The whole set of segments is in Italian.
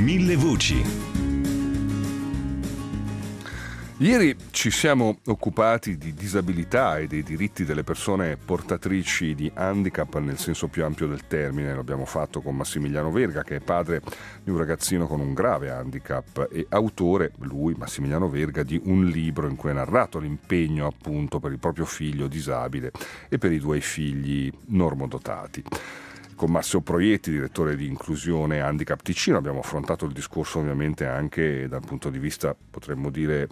Mille voci. Ieri ci siamo occupati di disabilità e dei diritti delle persone portatrici di handicap nel senso più ampio del termine. Lo abbiamo fatto con Massimiliano Verga, che è padre di un ragazzino con un grave handicap e autore, lui, Massimiliano Verga, di un libro in cui ha narrato l'impegno appunto per il proprio figlio disabile e per i due figli normodotati. Con Massimo Proietti, direttore di Inclusione Handicap Ticino, abbiamo affrontato il discorso ovviamente anche dal punto di vista, potremmo dire,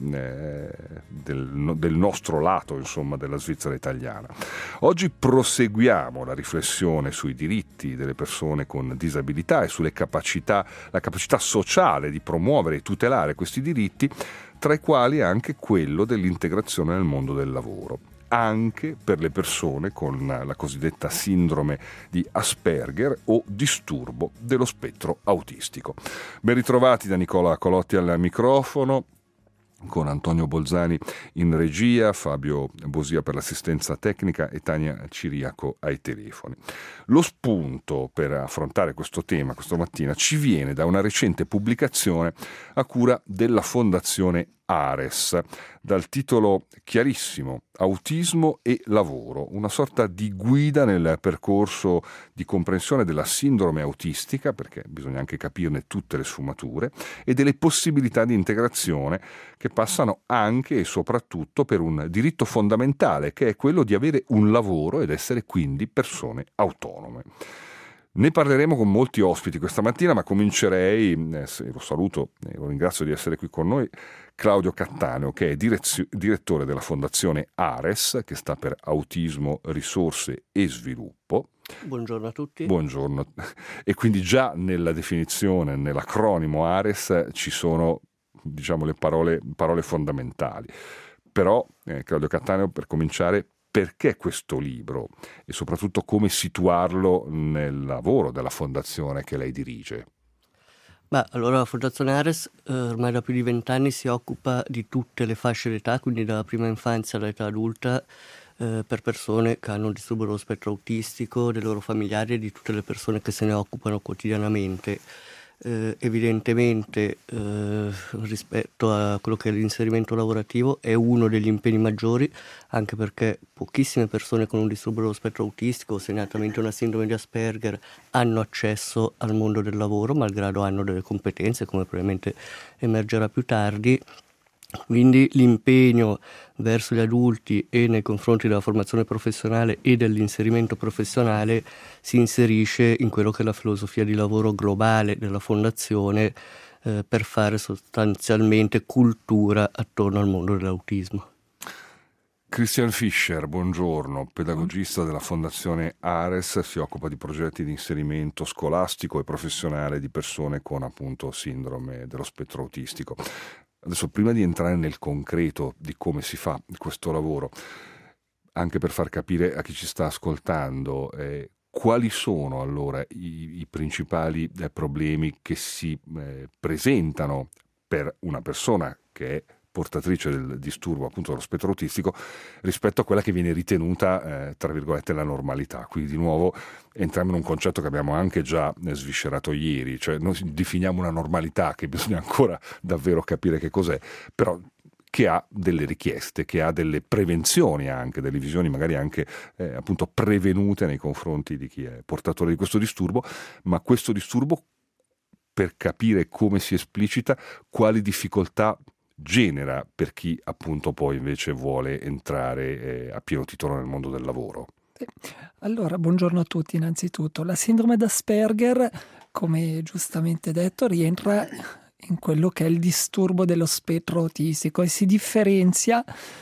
del nostro lato, insomma, della Svizzera italiana. Oggi proseguiamo la riflessione sui diritti delle persone con disabilità e sulle la capacità sociale di promuovere e tutelare questi diritti, tra i quali anche quello dell'integrazione nel mondo del lavoro, anche per le persone con la cosiddetta sindrome di Asperger o disturbo dello spettro autistico. Ben ritrovati da Nicola Colotti al microfono, con Antonio Bolzani in regia, Fabio Bosia per l'assistenza tecnica e Tania Ciriaco ai telefoni. Lo spunto per affrontare questo tema questa mattina ci viene da una recente pubblicazione a cura della Fondazione Ares, dal titolo chiarissimo: Autismo e lavoro, una sorta di guida nel percorso di comprensione della sindrome autistica, perché bisogna anche capirne tutte le sfumature, e delle possibilità di integrazione che passano anche e soprattutto per un diritto fondamentale, che è quello di avere un lavoro ed essere quindi persone autonome. Ne parleremo con molti ospiti questa mattina, ma comincerei, lo saluto e lo ringrazio di essere qui con noi, Claudio Cattaneo, che è direttore della Fondazione Ares, che sta per Autismo, Risorse e Sviluppo. Buongiorno a tutti. Buongiorno. E quindi già nella definizione, nell'acronimo Ares, ci sono, diciamo, le parole fondamentali. Però, Claudio Cattaneo, per cominciare, perché questo libro e soprattutto come situarlo nel lavoro della fondazione che lei dirige? Allora la Fondazione Ares ormai da più di 20 anni si occupa di tutte le fasce d'età, quindi dalla prima infanzia all'età adulta, per persone che hanno un disturbo dello spettro autistico, dei loro familiari e di tutte le persone che se ne occupano quotidianamente. Evidentemente rispetto a quello che è l'inserimento lavorativo è uno degli impegni maggiori, anche perché pochissime persone con un disturbo dello spettro autistico, segnatamente una sindrome di Asperger, hanno accesso al mondo del lavoro, malgrado hanno delle competenze, come probabilmente emergerà più tardi. Quindi l'impegno verso gli adulti e nei confronti della formazione professionale e dell'inserimento professionale si inserisce in quello che è la filosofia di lavoro globale della Fondazione, per fare sostanzialmente cultura attorno al mondo dell'autismo. Christian Fischer, buongiorno, pedagogista della Fondazione Ares, si occupa di progetti di inserimento scolastico e professionale di persone con appunto sindrome dello spettro autistico. Adesso, prima di entrare nel concreto di come si fa questo lavoro, anche per far capire a chi ci sta ascoltando quali sono allora i principali problemi che si presentano per una persona che è portatrice del disturbo appunto dello spettro autistico rispetto a quella che viene ritenuta tra virgolette la normalità. Quindi di nuovo entriamo in un concetto che abbiamo anche già sviscerato ieri, cioè noi definiamo una normalità che bisogna ancora davvero capire che cos'è, però che ha delle richieste, che ha delle prevenzioni anche, delle visioni magari anche appunto prevenute nei confronti di chi è portatore di questo disturbo, ma questo disturbo, per capire come si esplicita, quali difficoltà genera per chi appunto poi invece vuole entrare a pieno titolo nel mondo del lavoro. Allora, buongiorno a tutti innanzitutto. La sindrome d'Asperger, come giustamente detto, rientra in quello che è il disturbo dello spettro autistico e si differenzia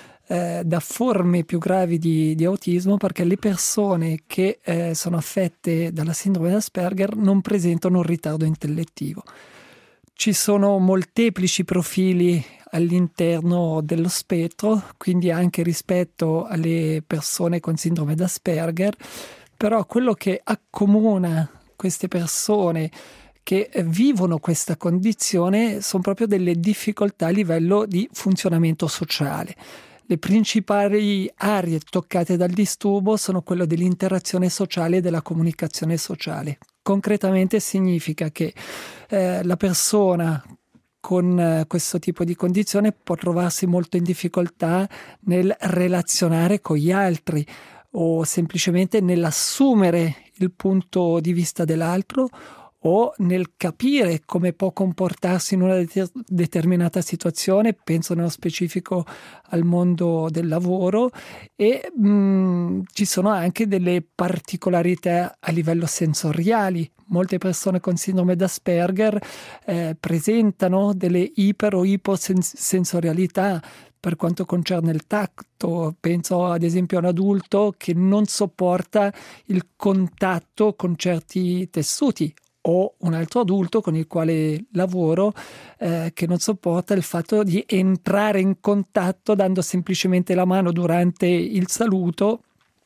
da forme più gravi di autismo, perché le persone che sono affette dalla sindrome d'Asperger non presentano un ritardo intellettivo. Ci sono molteplici profili all'interno dello spettro, quindi anche rispetto alle persone con sindrome d'Asperger, però quello che accomuna queste persone che vivono questa condizione sono proprio delle difficoltà a livello di funzionamento sociale. Le principali aree toccate dal disturbo sono quello dell'interazione sociale e della comunicazione sociale. concretamente significa che la persona con questo tipo di condizione può trovarsi molto in difficoltà nel relazionare con gli altri o semplicemente nell'assumere il punto di vista dell'altro o nel capire come può comportarsi in una determinata situazione, penso nello specifico al mondo del lavoro, e ci sono anche delle particolarità a livello sensoriali. Molte persone con sindrome d'Asperger presentano delle iper o iposensorialità per quanto concerne il tatto. Penso ad esempio a un adulto che non sopporta il contatto con certi tessuti, o un altro adulto con il quale lavoro che non sopporta il fatto di entrare in contatto dando semplicemente la mano durante il saluto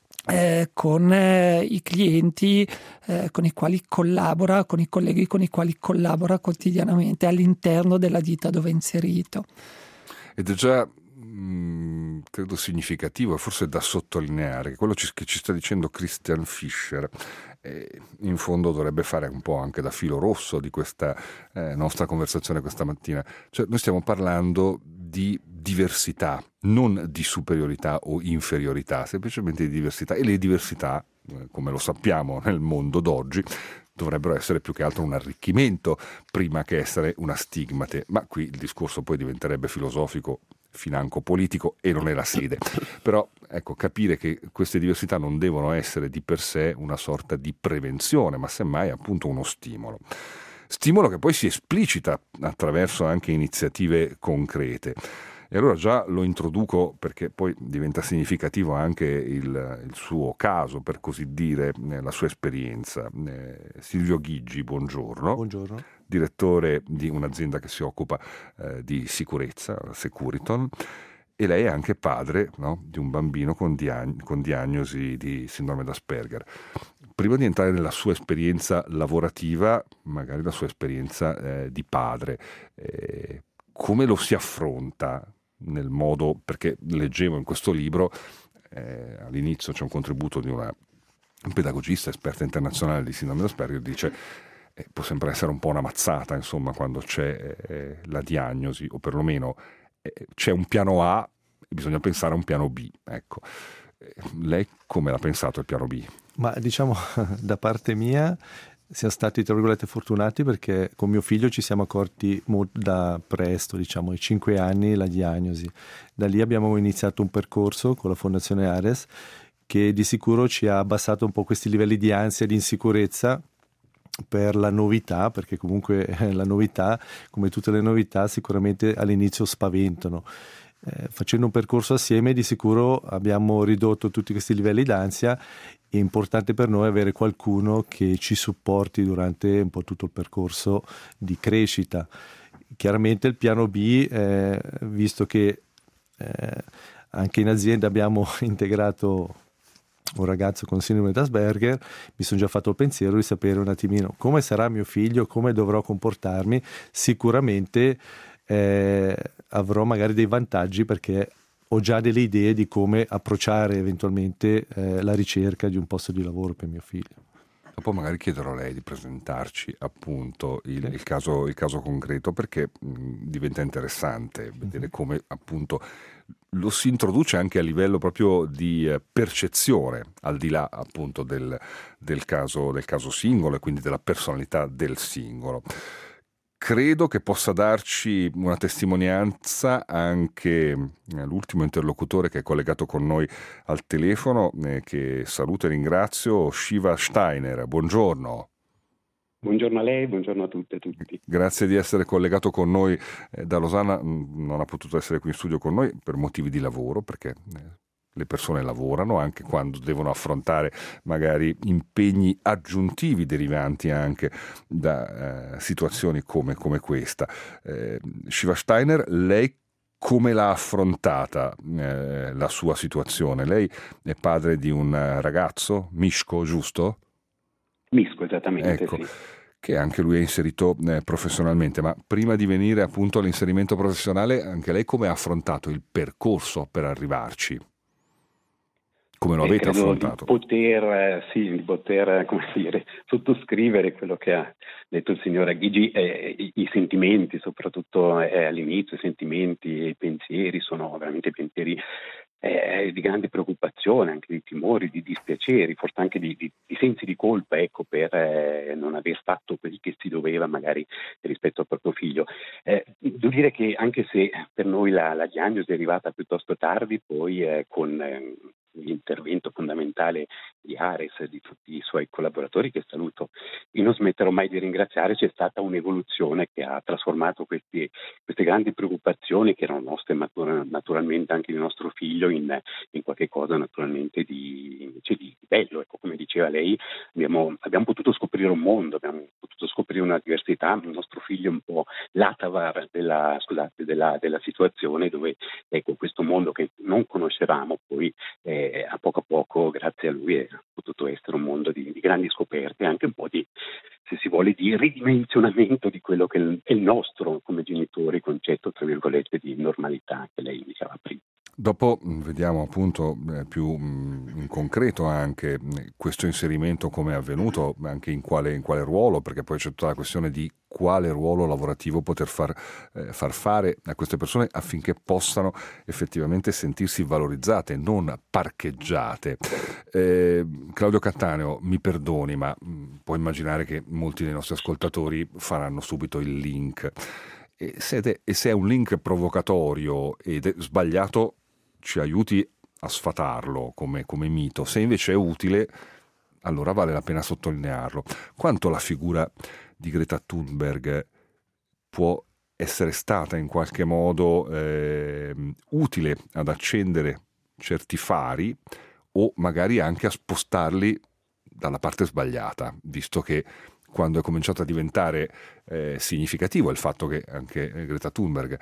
con i clienti con i quali collabora, con i colleghi con i quali collabora quotidianamente all'interno della ditta dove è inserito. Ed è già credo significativo e forse da sottolineare che quello che ci sta dicendo Christian Fischer in fondo dovrebbe fare un po' anche da filo rosso di questa nostra conversazione questa mattina. Cioè, noi stiamo parlando di diversità, non di superiorità o inferiorità, semplicemente di diversità, e le diversità, come lo sappiamo nel mondo d'oggi, dovrebbero essere più che altro un arricchimento prima che essere una stigmate, ma qui il discorso poi diventerebbe filosofico, financo politico, e non è la sede. Però ecco, capire che queste diversità non devono essere di per sé una sorta di prevenzione, ma semmai appunto uno stimolo che poi si esplicita attraverso anche iniziative concrete. E allora già lo introduco perché poi diventa significativo anche il suo caso, per così dire, la sua esperienza. Silvio Ghigi, buongiorno. Buongiorno. Direttore di un'azienda che si occupa di sicurezza, Securiton, e lei è anche padre, no, di un bambino con diagnosi di sindrome d'Asperger. Prima di entrare nella sua esperienza lavorativa, magari la sua esperienza di padre, come lo si affronta nel modo, perché leggevo in questo libro, all'inizio c'è un contributo di una pedagogista esperta internazionale di sindrome d'Asperger, dice può sempre essere un po' una mazzata, insomma, quando c'è la diagnosi, o perlomeno c'è un piano A e bisogna pensare a un piano B. Ecco, lei come l'ha pensato il piano B? Ma diciamo, da parte mia siamo stati, tra virgolette, fortunati, perché con mio figlio ci siamo accorti da presto, diciamo ai 5 anni, la diagnosi. Da lì abbiamo iniziato un percorso con la Fondazione Ares che di sicuro ci ha abbassato un po' questi livelli di ansia e di insicurezza per la novità, perché comunque la novità, come tutte le novità, sicuramente all'inizio spaventano. Facendo un percorso assieme di sicuro abbiamo ridotto tutti questi livelli d'ansia. È importante per noi avere qualcuno che ci supporti durante un po' tutto il percorso di crescita. Chiaramente il piano B, visto che anche in azienda abbiamo integrato un ragazzo con sindrome d'Asperger, mi sono già fatto il pensiero di sapere un attimino come sarà mio figlio, come dovrò comportarmi. Sicuramente avrò magari dei vantaggi, perché ho già delle idee di come approcciare eventualmente la ricerca di un posto di lavoro per mio figlio. Dopo magari chiederò a lei di presentarci appunto il caso concreto, perché diventa interessante vedere come appunto lo si introduce anche a livello proprio di percezione, al di là appunto del caso singolo e quindi della personalità del singolo. Credo che possa darci una testimonianza anche l'ultimo interlocutore che è collegato con noi al telefono, che saluto e ringrazio, Shiva Steiner. Buongiorno. Buongiorno a lei, buongiorno a tutte e tutti. Grazie di essere collegato con noi da Losanna. Non ha potuto essere qui in studio con noi per motivi di lavoro, perché le persone lavorano anche quando devono affrontare magari impegni aggiuntivi derivanti anche da situazioni come questa. Shiva Steiner, lei come l'ha affrontata la sua situazione? Lei è padre di un ragazzo, Mishko, giusto? Mishko, esattamente, ecco, sì. Che anche lui è inserito professionalmente, ma prima di venire appunto all'inserimento professionale, anche lei come ha affrontato il percorso per arrivarci? Come lo avete affrontato? Di poter come dire, sottoscrivere quello che ha detto il signor Aghigi, i sentimenti, soprattutto all'inizio, i sentimenti e i pensieri sono veramente pensieri di grande preoccupazione, anche di timori, di dispiaceri, forse anche di sensi di colpa, ecco, per non aver fatto quel che si doveva magari rispetto al proprio figlio. Devo dire che anche se per noi la diagnosi è arrivata piuttosto tardi, poi con l'intervento fondamentale di Ares e di tutti i suoi collaboratori, che saluto e non smetterò mai di ringraziare, c'è stata un'evoluzione che ha trasformato queste grandi preoccupazioni, che erano nostre naturalmente, anche di nostro figlio, in qualche cosa naturalmente di bello. Ecco, come diceva lei, abbiamo potuto scoprire un mondo, abbiamo potuto scoprire una diversità. Il nostro figlio è un po' l'atavar della situazione, dove ecco, questo mondo che non conoscevamo poi a poco, grazie a lui, è potuto essere un mondo di grandi scoperte, anche un po' se si vuole, di ridimensionamento di quello che è il nostro come genitori concetto, tra virgolette, di normalità che lei diceva prima. Dopo vediamo appunto più in concreto anche questo inserimento, come è avvenuto, anche in quale ruolo, perché poi c'è tutta la questione di quale ruolo lavorativo poter far fare a queste persone affinché possano effettivamente sentirsi valorizzate, non parcheggiate. Claudio Cattaneo, mi perdoni, ma puoi immaginare che molti dei nostri ascoltatori faranno subito il link. E se è un link provocatorio ed è sbagliato, ci aiuti a sfatarlo come mito. Se invece è utile, allora vale la pena sottolinearlo. Quanto la figura di Greta Thunberg può essere stata in qualche modo utile ad accendere certi fari, o magari anche a spostarli dalla parte sbagliata, visto che quando è cominciato a diventare significativo il fatto che anche Greta Thunberg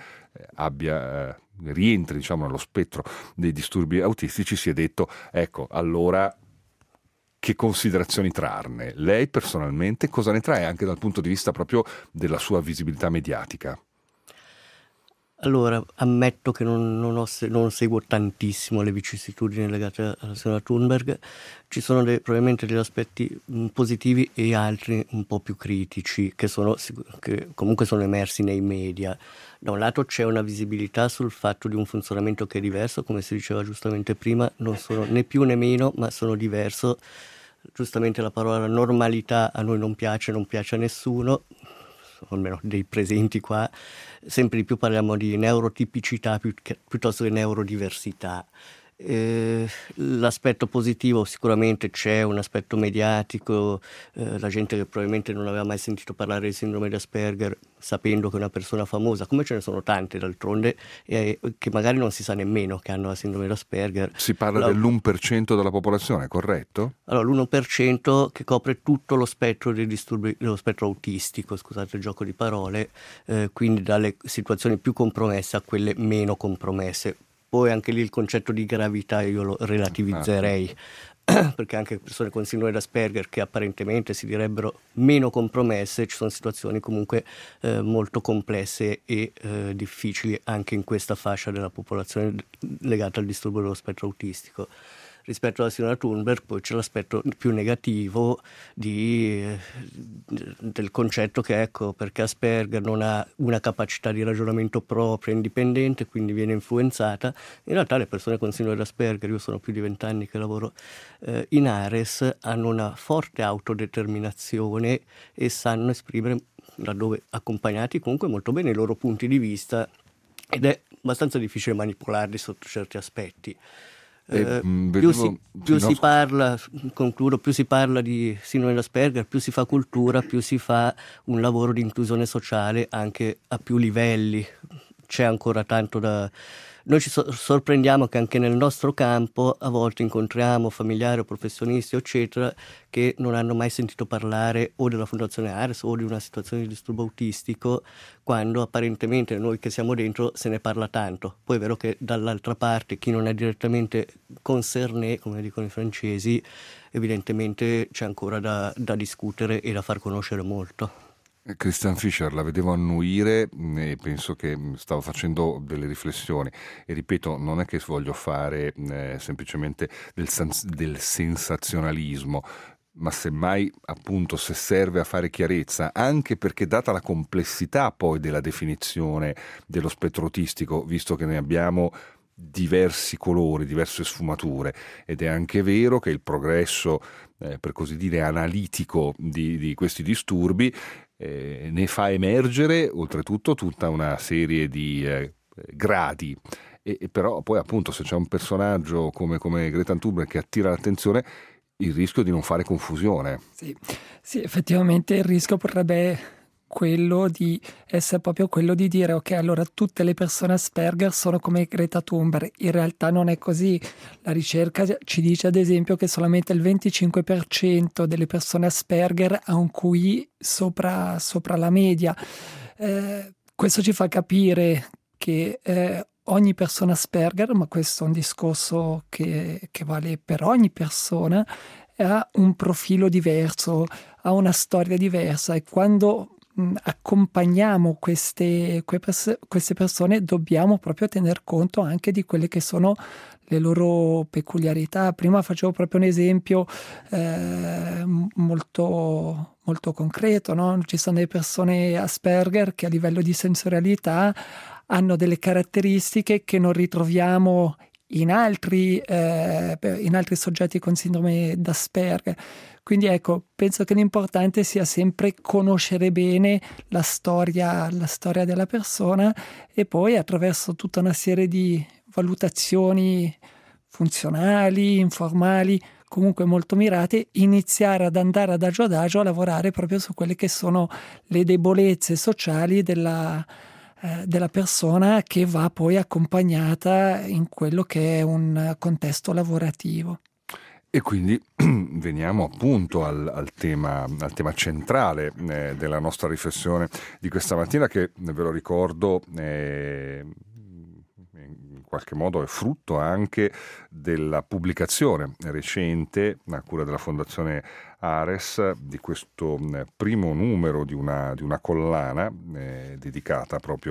rientri, diciamo, nello spettro dei disturbi autistici, si è detto, ecco, allora che considerazioni trarne? Lei personalmente cosa ne trae anche dal punto di vista proprio della sua visibilità mediatica? Allora, ammetto che non seguo tantissimo le vicissitudini legate alla signora Thunberg. Ci sono probabilmente degli aspetti positivi e altri un po' più critici che comunque sono emersi nei media. Da un lato c'è una visibilità sul fatto di un funzionamento che è diverso, come si diceva giustamente prima, non sono né più né meno, ma sono diverso. Giustamente la parola normalità a noi non piace a nessuno, almeno dei presenti qua. Sempre di più parliamo di neurotipicità piuttosto che neurodiversità. L'aspetto positivo sicuramente c'è, un aspetto mediatico, la gente che probabilmente non aveva mai sentito parlare di sindrome di Asperger, sapendo che è una persona famosa, come ce ne sono tante d'altronde, che magari non si sa nemmeno che hanno la sindrome di Asperger. Si parla dell'1% della popolazione, corretto? Allora, l'1% che copre tutto lo spettro dei disturbi, dello spettro autistico, scusate il gioco di parole, quindi dalle situazioni più compromesse a quelle meno compromesse. Poi anche lì il concetto di gravità io lo relativizzerei, perché anche persone con sindrome di Asperger, che apparentemente si direbbero meno compromesse, ci sono situazioni comunque molto complesse e difficili anche in questa fascia della popolazione legata al disturbo dello spettro autistico. Rispetto alla signora Thunberg poi c'è l'aspetto più negativo del concetto che, ecco, perché Asperger non ha una capacità di ragionamento propria, indipendente, quindi viene influenzata. In realtà le persone con sindrome di Asperger, io sono più di 20 anni che lavoro in Ares, hanno una forte autodeterminazione e sanno esprimere, laddove accompagnati, comunque molto bene i loro punti di vista, ed è abbastanza difficile manipolarli sotto certi aspetti. Più si parla di sindrome di Asperger, più si fa cultura, più si fa un lavoro di inclusione sociale anche a più livelli. C'è ancora tanto da... Noi ci sorprendiamo che anche nel nostro campo a volte incontriamo familiari o professionisti, eccetera, che non hanno mai sentito parlare o della Fondazione Ares o di una situazione di disturbo autistico, quando apparentemente noi che siamo dentro se ne parla tanto. Poi è vero che dall'altra parte chi non è direttamente concerné, come dicono i francesi, evidentemente c'è ancora da discutere e da far conoscere molto. Christian Fischer la vedevo annuire e penso che stavo facendo delle riflessioni e ripeto, non è che voglio fare semplicemente del sensazionalismo, ma semmai appunto se serve a fare chiarezza, anche perché data la complessità poi della definizione dello spettro autistico, visto che ne abbiamo diversi colori, diverse sfumature, ed è anche vero che il progresso per così dire analitico di questi disturbi ne fa emergere oltretutto tutta una serie di gradi e però poi appunto se c'è un personaggio come Greta Thunberg che attira l'attenzione, il rischio di non fare confusione. Sì, effettivamente il rischio potrebbe quello di essere proprio quello di dire ok, allora tutte le persone Asperger sono come Greta Thunberg. In realtà non è così. La ricerca ci dice ad esempio che solamente il 25% delle persone Asperger ha un QI sopra la media. Questo ci fa capire che ogni persona Asperger, ma questo è un discorso che vale per ogni persona, ha un profilo diverso, ha una storia diversa e quando accompagniamo queste persone dobbiamo proprio tener conto anche di quelle che sono le loro peculiarità. Prima facevo proprio un esempio molto, molto concreto, no? Ci sono delle persone Asperger che a livello di sensorialità hanno delle caratteristiche che non ritroviamo in altri soggetti con sindrome d'Asperger. Quindi ecco, penso che l'importante sia sempre conoscere bene la storia della persona e poi attraverso tutta una serie di valutazioni funzionali, informali, comunque molto mirate, iniziare ad andare adagio adagio a lavorare proprio su quelle che sono le debolezze sociali della persona che va poi accompagnata in quello che è un contesto lavorativo. E quindi veniamo appunto al tema centrale della nostra riflessione di questa mattina, che ve lo ricordo in qualche modo è frutto anche della pubblicazione recente a cura della Fondazione Ares di questo primo numero di una collana dedicata proprio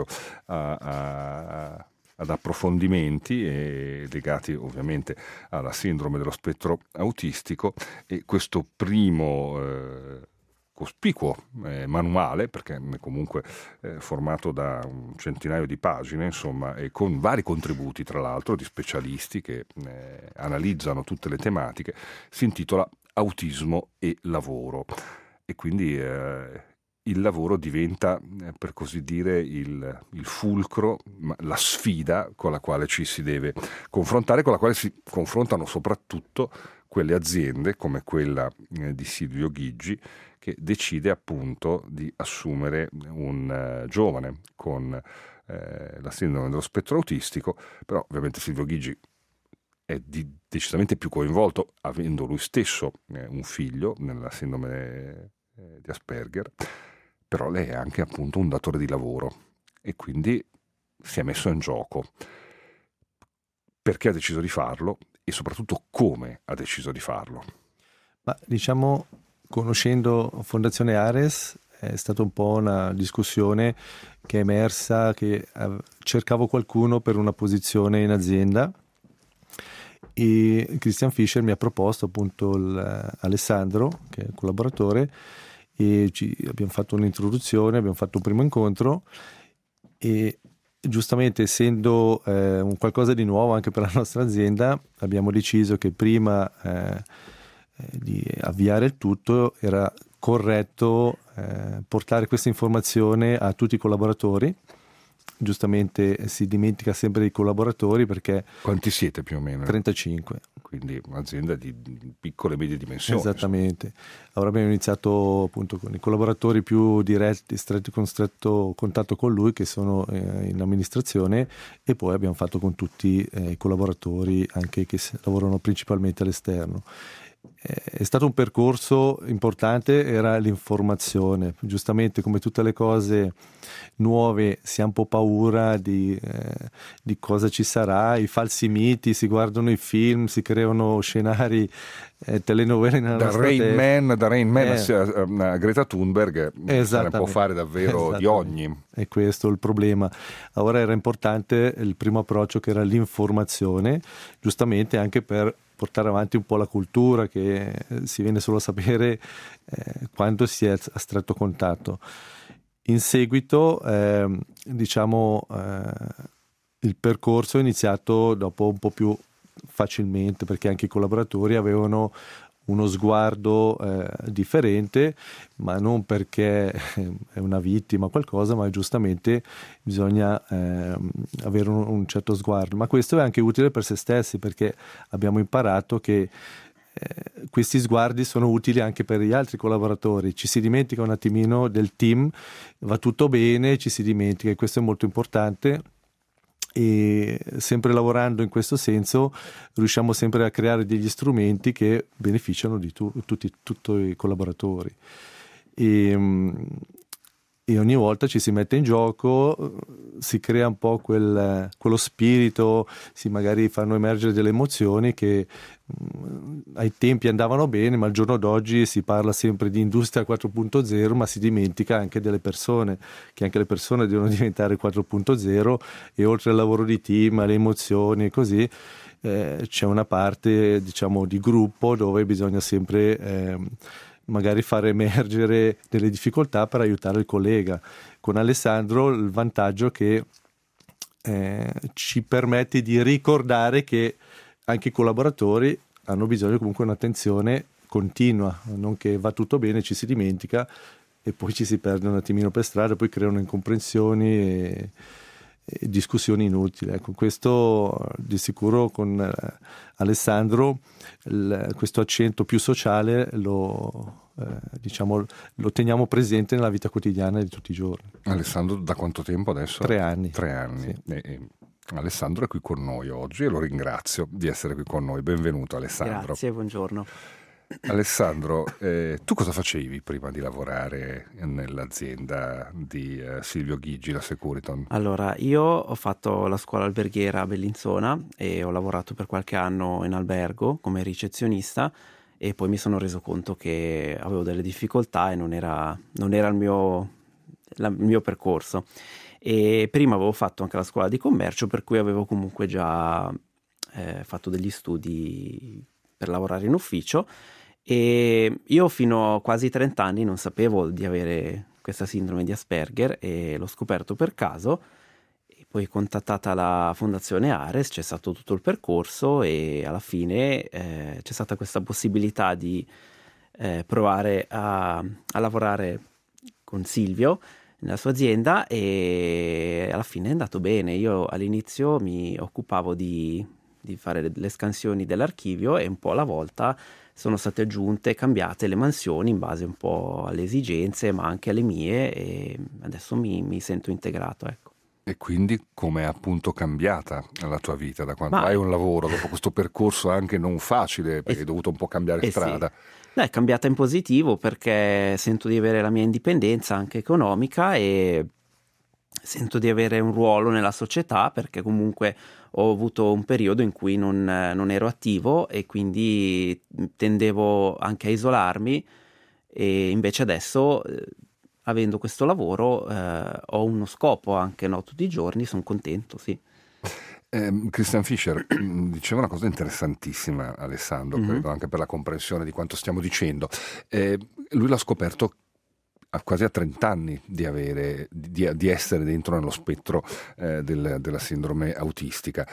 ad approfondimenti legati ovviamente alla sindrome dello spettro autistico, e questo primo cospicuo manuale, perché è comunque formato da un centinaio di pagine, insomma, e con vari contributi tra l'altro di specialisti che analizzano tutte le tematiche, si intitola Autismo e lavoro, e quindi il lavoro diventa, per così dire, il fulcro, la sfida con la quale ci si deve confrontare, con la quale si confrontano soprattutto quelle aziende come quella di Silvio Ghigi, che decide appunto di assumere un giovane con la sindrome dello spettro autistico. Però ovviamente Silvio Ghigi è decisamente più coinvolto, avendo lui stesso un figlio nella sindrome di Asperger, però lei è anche appunto un datore di lavoro e quindi si è messo in gioco. Perché ha deciso di farlo e soprattutto come ha deciso di farlo? Ma diciamo, conoscendo Fondazione Ares, è stata un po' una discussione che è emersa, che cercavo qualcuno per una posizione in azienda e Christian Fischer mi ha proposto appunto Alessandro, che è il collaboratore, e abbiamo fatto un'introduzione, abbiamo fatto un primo incontro e giustamente, essendo un qualcosa di nuovo anche per la nostra azienda, abbiamo deciso che prima di avviare il tutto era corretto portare questa informazione a tutti i collaboratori. Giustamente si dimentica sempre dei collaboratori, perché... Quanti siete più o meno? 35. Quindi un'azienda di piccole e medie dimensioni. Esattamente. Ora abbiamo iniziato appunto con i collaboratori più diretti, con stretto contatto con lui, che sono in amministrazione, e poi abbiamo fatto con tutti i collaboratori anche che lavorano principalmente all'esterno. È stato un percorso importante, era l'informazione. Giustamente, come tutte le cose nuove, si ha un po' paura di cosa ci sarà, i falsi miti, si guardano i film, si creano scenari, telenovele nella nostra testa. Da Rain Man a Greta Thunberg se ne può fare davvero di ogni. E questo è il problema. Ora era importante il primo approccio, che era l'informazione, giustamente anche per portare avanti un po' la cultura, che si viene solo a sapere quando si è a stretto contatto. In seguito, il percorso è iniziato dopo un po' più facilmente, perché anche i collaboratori avevano uno sguardo differente, ma non perché è una vittima o qualcosa, ma giustamente bisogna avere un certo sguardo. Ma questo è anche utile per se stessi, perché abbiamo imparato che questi sguardi sono utili anche per gli altri collaboratori. Ci si dimentica un attimino del team, va tutto bene, ci si dimentica, e questo è molto importante. E sempre lavorando in questo senso riusciamo sempre a creare degli strumenti che beneficiano di tutti i collaboratori, e ogni volta ci si mette in gioco, si crea un po' quello spirito, si magari fanno emergere delle emozioni che ai tempi andavano bene, ma al giorno d'oggi si parla sempre di industria 4.0, ma si dimentica anche delle persone, che anche le persone devono diventare 4.0, e oltre al lavoro di team, alle emozioni e così, c'è una parte, diciamo, di gruppo dove bisogna sempre magari fare emergere delle difficoltà per aiutare il collega. Con Alessandro il vantaggio che ci permette di ricordare che anche i collaboratori hanno bisogno comunque di un'attenzione continua, non che va tutto bene, ci si dimentica e poi ci si perde un attimino per strada, poi creano incomprensioni e discussioni inutili. Ecco, questo di sicuro con Alessandro questo accento più sociale lo teniamo presente nella vita quotidiana di tutti i giorni. Alessandro da quanto tempo adesso? 3 anni. 3 anni. Sì. Alessandro è qui con noi oggi e lo ringrazio di essere qui con noi. Benvenuto Alessandro. Grazie, buongiorno. Alessandro, tu cosa facevi prima di lavorare nell'azienda di Silvio Ghigi, la Securiton? Allora, io ho fatto la scuola alberghiera a Bellinzona e ho lavorato per qualche anno in albergo come ricezionista, e poi mi sono reso conto che avevo delle difficoltà e non era il mio percorso. E prima avevo fatto anche la scuola di commercio, per cui avevo comunque già fatto degli studi per lavorare in ufficio, e io fino a quasi 30 anni non sapevo di avere questa sindrome di Asperger, e l'ho scoperto per caso. E poi, contattata la Fondazione Ares, c'è stato tutto il percorso e alla fine c'è stata questa possibilità di provare a lavorare con Silvio nella sua azienda, e alla fine è andato bene. Io all'inizio mi occupavo di fare le scansioni dell'archivio, e un po' alla volta sono state aggiunte, cambiate le mansioni in base un po' alle esigenze, ma anche alle mie, e adesso mi sento integrato, ecco. E quindi come è appunto cambiata la tua vita da quando hai un lavoro, dopo questo percorso anche non facile, perché hai dovuto un po' cambiare strada? Sì. No, è cambiata in positivo, perché sento di avere la mia indipendenza anche economica, e sento di avere un ruolo nella società, perché comunque ho avuto un periodo in cui non ero attivo, e quindi tendevo anche a isolarmi, e invece adesso, avendo questo lavoro, ho uno scopo anche, no? Tutti i giorni sono contento, sì. Christian Fischer diceva una cosa interessantissima, Alessandro, credo anche per la comprensione di quanto stiamo dicendo. Lui l'ha scoperto quasi a 30 anni di essere dentro nello spettro della sindrome autistica.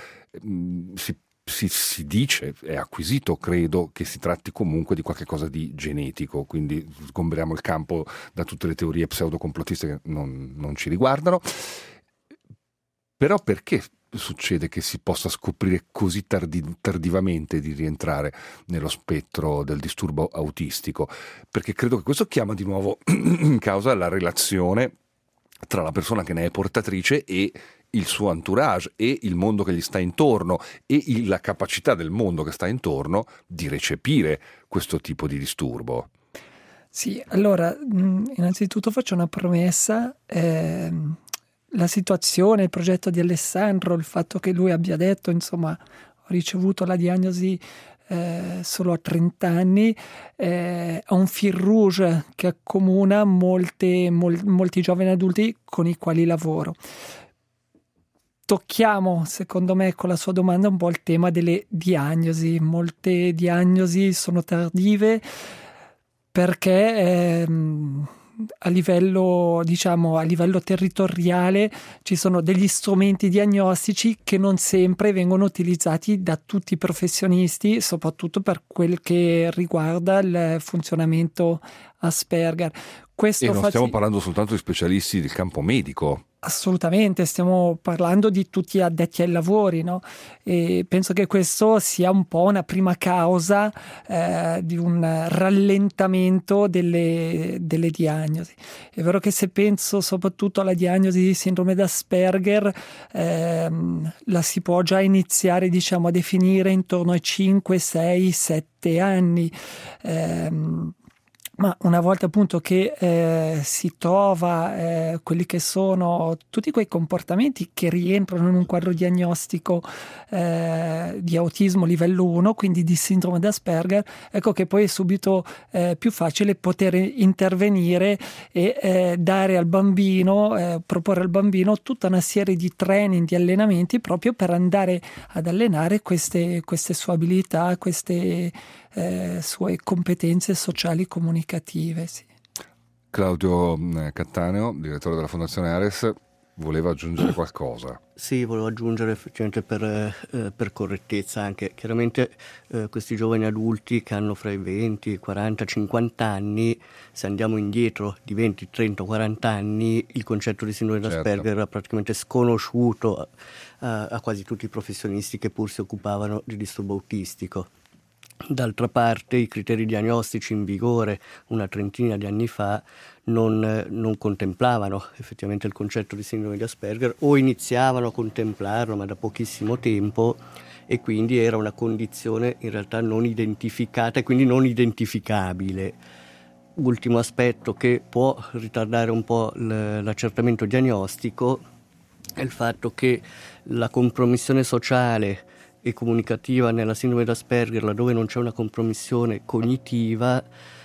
Si dice, è acquisito, credo, che si tratti comunque di qualche cosa di genetico, quindi sgombriamo il campo da tutte le teorie pseudocomplottiste che non ci riguardano. Però perché succede che si possa scoprire così tardivamente di rientrare nello spettro del disturbo autistico? Perché credo che questo chiama di nuovo in causa la relazione tra la persona che ne è portatrice e il suo entourage e il mondo che gli sta intorno e la capacità del mondo che sta intorno di recepire questo tipo di disturbo. Sì, allora, innanzitutto faccio una promessa. La situazione, il progetto di Alessandro, il fatto che lui abbia detto, insomma, ho ricevuto la diagnosi solo a 30 anni, ha un fil rouge che accomuna molti giovani adulti con i quali lavoro. Tocchiamo, secondo me, con la sua domanda un po' il tema delle diagnosi. Molte diagnosi sono tardive perché a livello territoriale ci sono degli strumenti diagnostici che non sempre vengono utilizzati da tutti i professionisti, soprattutto per quel che riguarda il funzionamento Asperger. E non stiamo parlando soltanto di specialisti del campo medico. Assolutamente, stiamo parlando di tutti addetti ai lavori, no? E penso che questo sia un po' una prima causa di un rallentamento delle diagnosi. È vero che se penso soprattutto alla diagnosi di sindrome d'Asperger, la si può già iniziare, diciamo, a definire intorno ai 5, 6, 7 anni. Ma una volta appunto che si trova quelli che sono tutti quei comportamenti che rientrano in un quadro diagnostico di autismo livello 1, quindi di sindrome d'Asperger, ecco che poi è subito più facile poter intervenire e dare al bambino, proporre al bambino tutta una serie di training, di allenamenti proprio per andare ad allenare queste sue abilità, queste sue competenze sociali comunicative. Sì. Claudio Cattaneo, direttore della Fondazione Ares, voleva aggiungere qualcosa? Sì, volevo aggiungere effettivamente per correttezza anche. Chiaramente questi giovani adulti che hanno fra i 20, 40, 50 anni, se andiamo indietro di 20, 30, 40 anni, il concetto di sindrome d'Asperger era praticamente sconosciuto a quasi tutti i professionisti che pur si occupavano di disturbo autistico. D'altra parte i criteri diagnostici in vigore una trentina di anni fa non contemplavano effettivamente il concetto di sindrome di Asperger, o iniziavano a contemplarlo ma da pochissimo tempo, e quindi era una condizione in realtà non identificata e quindi non identificabile. Ultimo aspetto che può ritardare un po' l'accertamento diagnostico è il fatto che la compromissione sociale e comunicativa nella sindrome d'Asperger, laddove non c'è una compromissione cognitiva,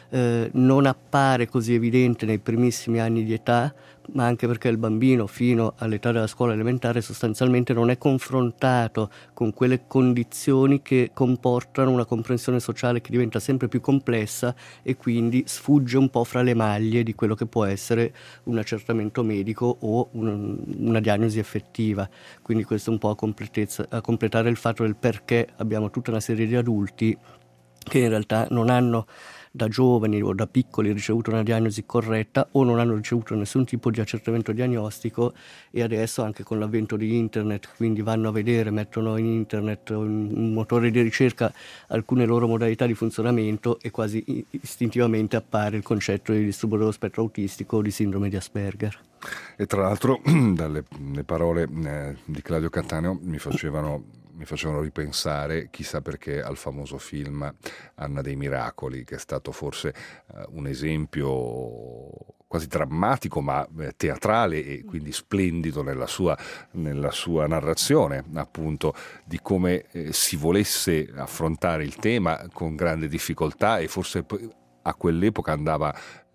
non appare così evidente nei primissimi anni di età, ma anche perché il bambino fino all'età della scuola elementare sostanzialmente non è confrontato con quelle condizioni che comportano una comprensione sociale che diventa sempre più complessa e quindi sfugge un po' fra le maglie di quello che può essere un accertamento medico o una diagnosi effettiva. Quindi questo è un po' a completare il fatto del perché abbiamo tutta una serie di adulti che in realtà non hanno da giovani o da piccoli ricevuto una diagnosi corretta o non hanno ricevuto nessun tipo di accertamento diagnostico, e adesso anche con l'avvento di internet, quindi vanno a vedere, mettono in internet un motore di ricerca alcune loro modalità di funzionamento e quasi istintivamente appare il concetto di disturbo dello spettro autistico o di sindrome di Asperger. E tra l'altro dalle parole di Claudio Cattaneo mi facevano ripensare, chissà perché, al famoso film Anna dei Miracoli, che è stato forse un esempio quasi drammatico ma teatrale e quindi splendido nella sua narrazione, appunto, di come si volesse affrontare il tema con grande difficoltà, e forse a quell'epoca andava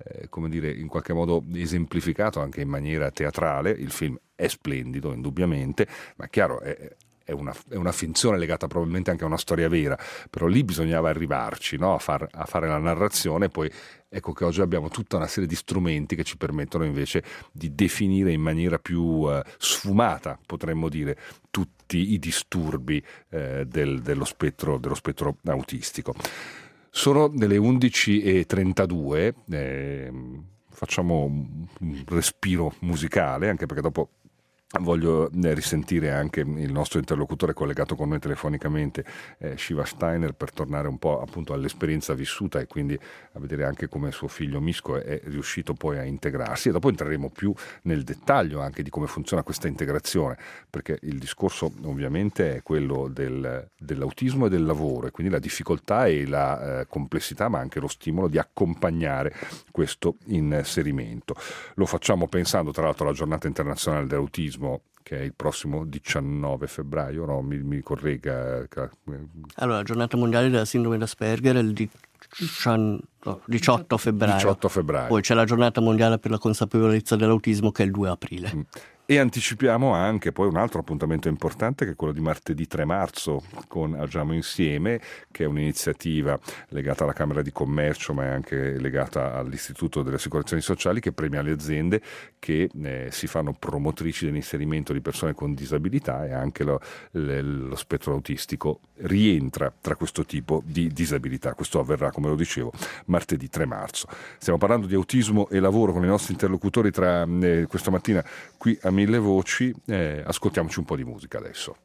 in qualche modo esemplificato anche in maniera teatrale. Il film è splendido indubbiamente, ma chiaro è una finzione legata probabilmente anche a una storia vera, però lì bisognava arrivarci, no? a fare la narrazione. Poi ecco che oggi abbiamo tutta una serie di strumenti che ci permettono invece di definire in maniera più sfumata, potremmo dire, tutti i disturbi dello spettro autistico. Sono delle 11:32, facciamo un respiro musicale, anche perché dopo Voglio risentire anche il nostro interlocutore collegato con noi telefonicamente, Shiva Steiner, per tornare un po' appunto all'esperienza vissuta e quindi a vedere anche come suo figlio Misko è riuscito poi a integrarsi, e dopo entreremo più nel dettaglio anche di come funziona questa integrazione, perché il discorso ovviamente è quello dell'autismo e del lavoro, e quindi la difficoltà e la complessità, ma anche lo stimolo di accompagnare questo inserimento. Lo facciamo pensando tra l'altro alla giornata internazionale dell'autismo, che è il prossimo 19 febbraio, no? Mi corregga. Allora, la giornata mondiale della sindrome d'Asperger è il 18 febbraio. 18 febbraio. Poi c'è la giornata mondiale per la consapevolezza dell'autismo, che è il 2 aprile. E anticipiamo anche poi un altro appuntamento importante, che è quello di martedì 3 marzo con Agiamo Insieme, che è un'iniziativa legata alla Camera di Commercio, ma è anche legata all'Istituto delle Assicurazioni Sociali, che premia le aziende che si fanno promotrici dell'inserimento di persone con disabilità, e anche lo spettro autistico rientra tra questo tipo di disabilità. Questo avverrà, come lo dicevo, martedì 3 marzo. Stiamo parlando di autismo e lavoro con i nostri interlocutori questa mattina qui a Mille Voci. Ascoltiamoci un po' di musica adesso.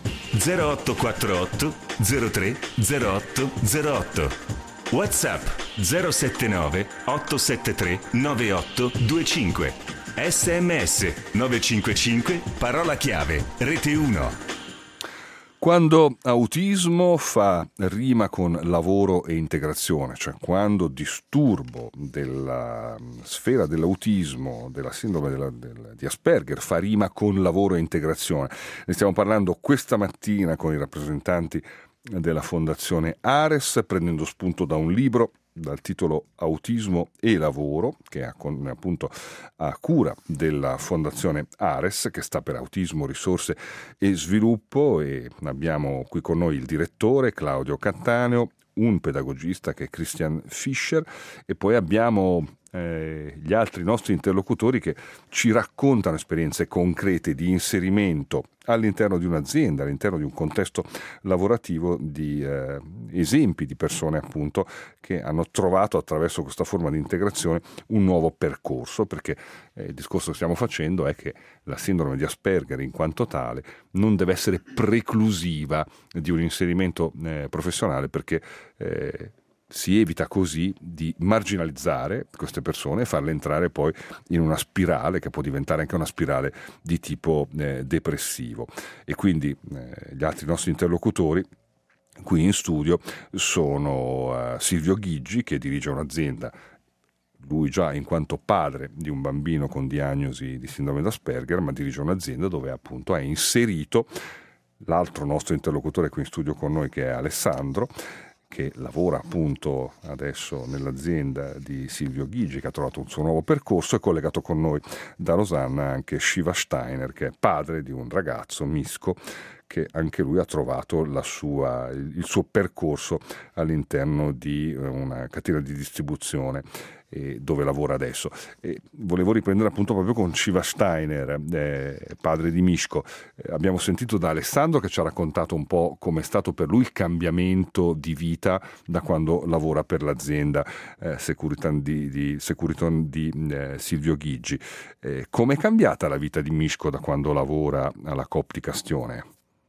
(0848 03 08 08). WhatsApp 079 873 9825. SMS 955 parola chiave Rete 1. Quando autismo fa rima con lavoro e integrazione, cioè quando disturbo della sfera dell'autismo, della sindrome di Asperger fa rima con lavoro e integrazione. Ne stiamo parlando questa mattina con i rappresentanti della Fondazione Ares, prendendo spunto da un libro dal titolo Autismo e lavoro, che è appunto a cura della Fondazione Ares, che sta per Autismo, Risorse e Sviluppo, e abbiamo qui con noi il direttore Claudio Cattaneo, un pedagogista che è Christian Fischer, e poi abbiamo gli altri nostri interlocutori che ci raccontano esperienze concrete di inserimento all'interno di un'azienda, all'interno di un contesto lavorativo, di esempi di persone appunto che hanno trovato attraverso questa forma di integrazione un nuovo percorso, perché il discorso che stiamo facendo è che la sindrome di Asperger in quanto tale non deve essere preclusiva di un inserimento professionale, perché si evita così di marginalizzare queste persone e farle entrare poi in una spirale che può diventare anche una spirale di tipo depressivo. E quindi gli altri nostri interlocutori qui in studio sono Silvio Ghiggi, che dirige un'azienda, lui già in quanto padre di un bambino con diagnosi di sindrome d'Asperger, ma dirige un'azienda dove appunto ha inserito l'altro nostro interlocutore qui in studio con noi, che è Alessandro, che lavora appunto adesso nell'azienda di Silvio Ghigi, che ha trovato un suo nuovo percorso. È collegato con noi da Losanna anche Shiva Steiner, che è padre di un ragazzo, Misco, che anche lui ha trovato il suo percorso all'interno di una catena di distribuzione dove lavora adesso. E volevo riprendere appunto proprio con Shiva Steiner, padre di Misco. Abbiamo sentito da Alessandro che ci ha raccontato un po' come è stato per lui il cambiamento di vita da quando lavora per l'azienda Securiton di Silvio Ghigi. Come è cambiata la vita di Misco da quando lavora alla Coop di Castione?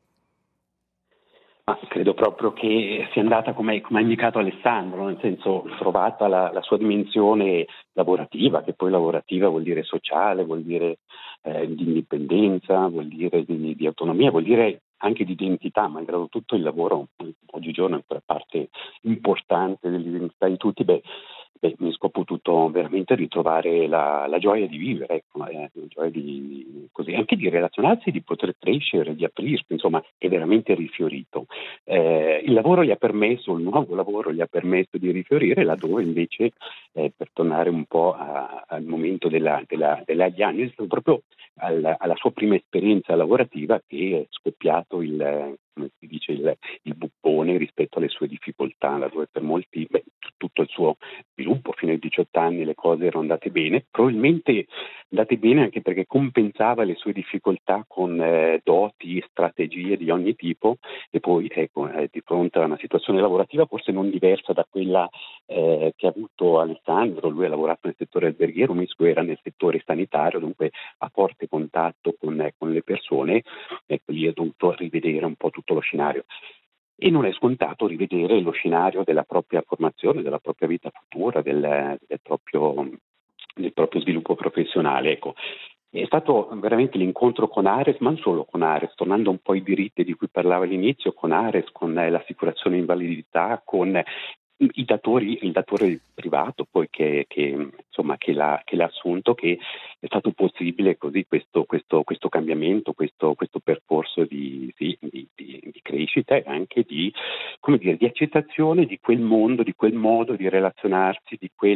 Credo proprio che sia andata come ha indicato Alessandro, nel senso, trovata la sua dimensione lavorativa, che poi lavorativa vuol dire sociale, vuol dire di indipendenza, vuol dire di autonomia, vuol dire anche di identità. Malgrado tutto il lavoro oggigiorno è ancora parte importante dell'identità di tutti. Misco ha potuto veramente ritrovare la gioia di vivere, ecco, la gioia così, anche di relazionarsi, di poter crescere, di aprirsi, insomma è veramente rifiorito. Il lavoro gli ha permesso, il nuovo lavoro gli ha permesso di rifiorire, laddove invece, per tornare un po' al momento della diagnosi, è stato proprio alla sua prima esperienza lavorativa che è scoppiato come si dice, il bubbone rispetto alle sue difficoltà, dove per molti, tutto il suo sviluppo fino ai 18 anni le cose erano andate bene, probabilmente andate bene anche perché compensava le sue difficoltà con doti e strategie di ogni tipo, e poi di fronte a una situazione lavorativa forse non diversa da quella che ha avuto Alessandro. Lui ha lavorato nel settore alberghiero, Misco era nel settore sanitario, dunque a forte contatto con le persone, lì ha dovuto rivedere un po' tutto lo scenario. E non è scontato rivedere lo scenario della propria formazione, della propria vita futura, del proprio sviluppo professionale. Ecco. È stato veramente l'incontro con Ares, ma non solo con Ares, tornando un po' ai diritti di cui parlava all'inizio, con Ares, con l'assicurazione invalidità, con il datore privato poi che l'ha assunto, che è stato possibile così questo cambiamento, questo percorso di crescita e anche di accettazione di quel mondo, di quel modo di relazionarsi,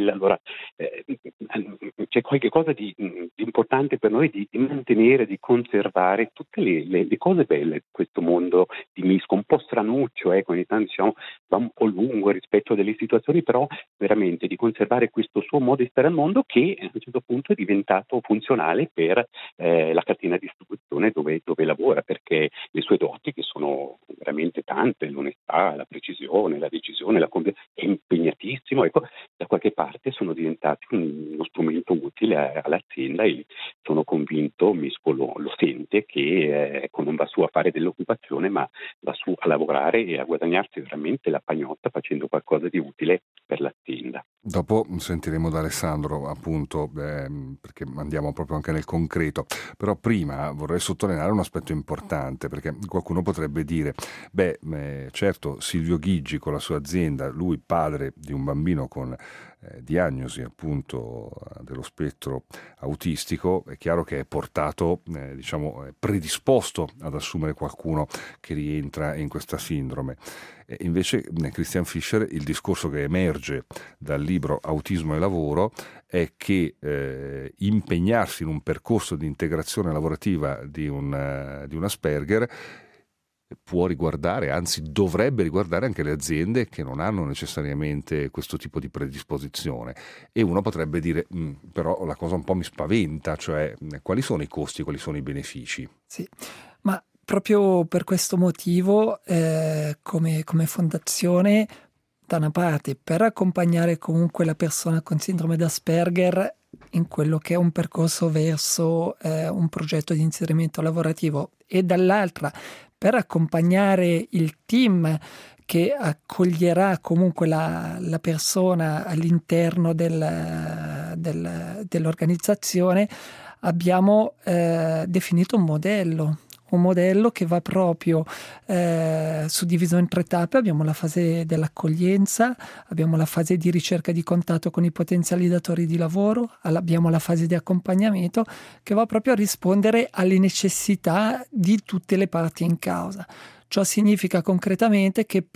c'è qualche cosa di importante per noi di mantenere, di conservare tutte le cose belle di questo mondo di Misco, un po' stranuccio, ogni tanto va un po' lungo rispetto delle situazioni, però veramente di conservare questo suo modo di stare al mondo, che a un certo punto è diventato funzionale per la catena di distribuzione dove lavora, perché le sue doti, che sono veramente tante, l'onestà, la precisione, la decisione, è impegnatissimo, da qualche parte sono diventati uno strumento utile all'azienda, e sono convinto, Misco lo sente, che non va su a fare dell'occupazione, ma va su a lavorare e a guadagnarsi veramente la pagnotta facendo qualcosa di utile per l'azienda. Dopo sentiremo da Alessandro, appunto, perché andiamo proprio anche nel concreto. Però prima vorrei sottolineare un aspetto importante, perché qualcuno potrebbe dire, certo, Silvio Ghigi con la sua azienda, lui padre di un bambino con diagnosi appunto dello spettro autistico, è chiaro che è portato, è predisposto ad assumere qualcuno che rientra in questa sindrome. Invece Christian Fischer, il discorso che emerge dal libro Autismo e lavoro è che impegnarsi in un percorso di integrazione lavorativa di un Asperger può riguardare, anzi dovrebbe riguardare anche le aziende che non hanno necessariamente questo tipo di predisposizione. E uno potrebbe dire, però la cosa un po' mi spaventa, cioè quali sono i costi, quali sono i benefici? Sì, ma proprio per questo motivo come fondazione, da una parte, per accompagnare comunque la persona con sindrome d'Asperger in quello che è un percorso verso un progetto di inserimento lavorativo, e dall'altra per accompagnare il team che accoglierà comunque la persona all'interno dell'organizzazione, abbiamo definito un modello che va proprio suddiviso in 3 tappe. Abbiamo la fase dell'accoglienza, abbiamo la fase di ricerca di contatto con i potenziali datori di lavoro, abbiamo la fase di accompagnamento che va proprio a rispondere alle necessità di tutte le parti in causa. Ciò significa concretamente che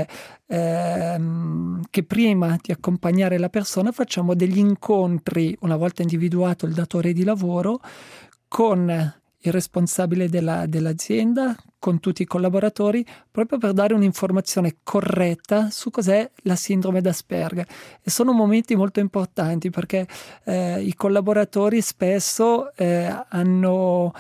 che prima di accompagnare la persona facciamo degli incontri, una volta individuato il datore di lavoro, con il responsabile dell'azienda, con tutti i collaboratori, proprio per dare un'informazione corretta su cos'è la sindrome d'Asperger. E sono momenti molto importanti perché i collaboratori spesso hanno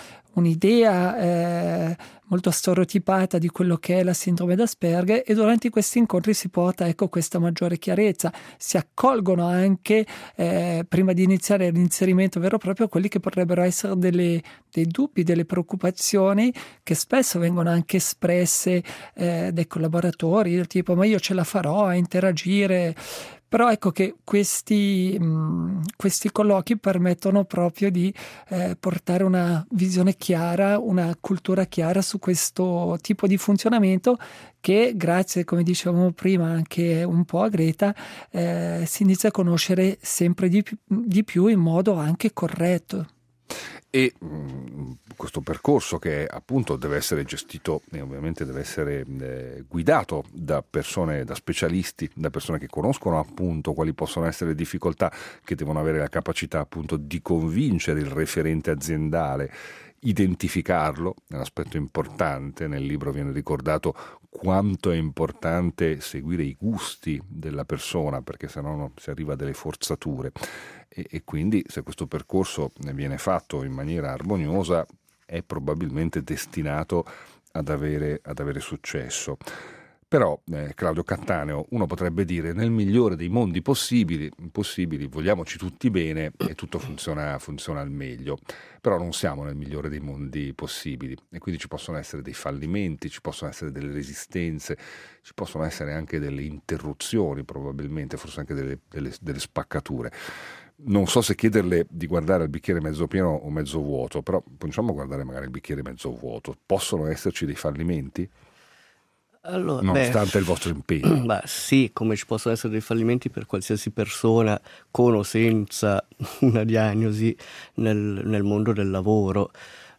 un'idea molto stereotipata di quello che è la sindrome d'Asperger, e durante questi incontri si porta questa maggiore chiarezza. Si accolgono anche prima di iniziare l'inserimento vero e proprio quelli che potrebbero essere dei dubbi, delle preoccupazioni che spesso vengono anche espresse dai collaboratori, del tipo: ma io ce la farò a interagire? Però ecco che questi colloqui permettono proprio di portare una visione chiara, una cultura chiara su questo tipo di funzionamento che, grazie, come dicevamo prima, anche un po' a Greta, si inizia a conoscere sempre di più in modo anche corretto. E questo percorso, che appunto deve essere gestito e ovviamente deve essere guidato da persone, da specialisti, da persone che conoscono appunto quali possono essere le difficoltà, che devono avere la capacità appunto di convincere il referente aziendale, identificarlo, è un aspetto importante. Nel libro viene ricordato quanto è importante seguire i gusti della persona, perché sennò si arriva a delle forzature. E quindi, se questo percorso viene fatto in maniera armoniosa, è probabilmente destinato ad avere successo. Però, Claudio Cattaneo, uno potrebbe dire: nel migliore dei mondi possibili, vogliamoci tutti bene e tutto funziona al meglio. Però non siamo nel migliore dei mondi possibili, e quindi ci possono essere dei fallimenti, ci possono essere delle resistenze, ci possono essere anche delle interruzioni, probabilmente, forse anche delle spaccature. Non so se chiederle di guardare il bicchiere mezzo pieno o mezzo vuoto, però cominciamo a guardare magari il bicchiere mezzo vuoto. Possono esserci dei fallimenti? Allora, nonostante il vostro impegno? Sì, come ci possono essere dei fallimenti per qualsiasi persona con o senza una diagnosi nel mondo del lavoro.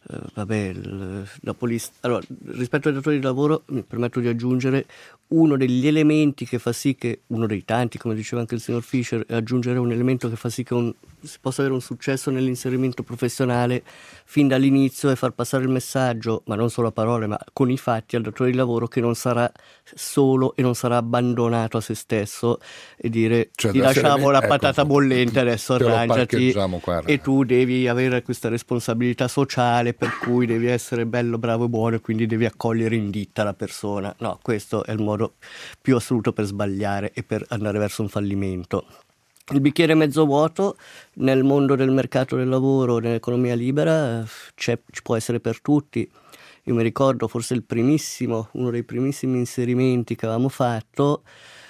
Allora, rispetto ai datori di lavoro mi permetto di aggiungere uno degli elementi che fa sì che, uno dei tanti, come diceva anche il signor Fischer, aggiungere un elemento che fa sì che si possa avere un successo nell'inserimento professionale fin dall'inizio, e far passare il messaggio, ma non solo a parole ma con i fatti, al datore di lavoro, che non sarà solo e non sarà abbandonato a se stesso e dire: ti lasciamo la patata bollente, adesso arrangiati, e tu devi avere questa responsabilità sociale per cui devi essere bello, bravo e buono, e quindi devi accogliere in ditta la persona. No, questo è il modo più assoluto per sbagliare e per andare verso un fallimento. Il bicchiere mezzo vuoto nel mondo del mercato del lavoro, nell'economia libera, ci può essere per tutti. Io mi ricordo forse uno dei primissimi inserimenti che avevamo fatto,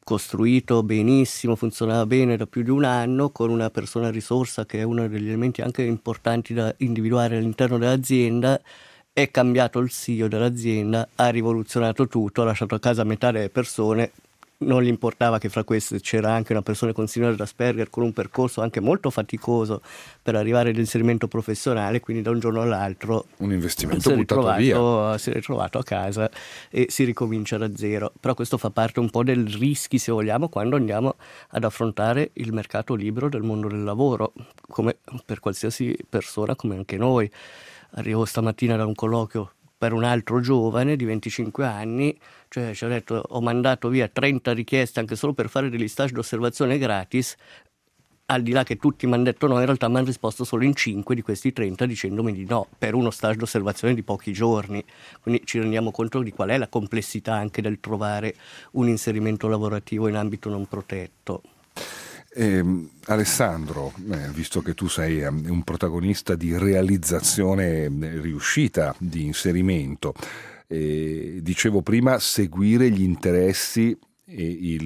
costruito benissimo, funzionava bene da più di un anno, con una persona risorsa che è uno degli elementi anche importanti da individuare all'interno dell'azienda. È cambiato il CEO dell'azienda, ha rivoluzionato tutto, ha lasciato a casa metà delle persone. Non gli importava che fra queste c'era anche una persona con sindrome d'Asperger con un percorso anche molto faticoso per arrivare all'inserimento professionale, quindi da un giorno all'altro un investimento buttato via. Si è ritrovato a casa e si ricomincia da zero. Però questo fa parte un po' del rischi, se vogliamo, quando andiamo ad affrontare il mercato libero del mondo del lavoro, come per qualsiasi persona, come anche noi. Arrivo stamattina da un colloquio per un altro giovane di 25 anni, cioè ci ha detto: ho mandato via 30 richieste anche solo per fare degli stage d'osservazione gratis, al di là che tutti mi hanno detto no, in realtà mi hanno risposto solo in 5 di questi 30 dicendomi di no, per uno stage d'osservazione di pochi giorni. Quindi ci rendiamo conto di qual è la complessità anche del trovare un inserimento lavorativo in ambito non protetto. Alessandro, visto che tu sei un protagonista di realizzazione riuscita di inserimento, dicevo prima, seguire gli interessi e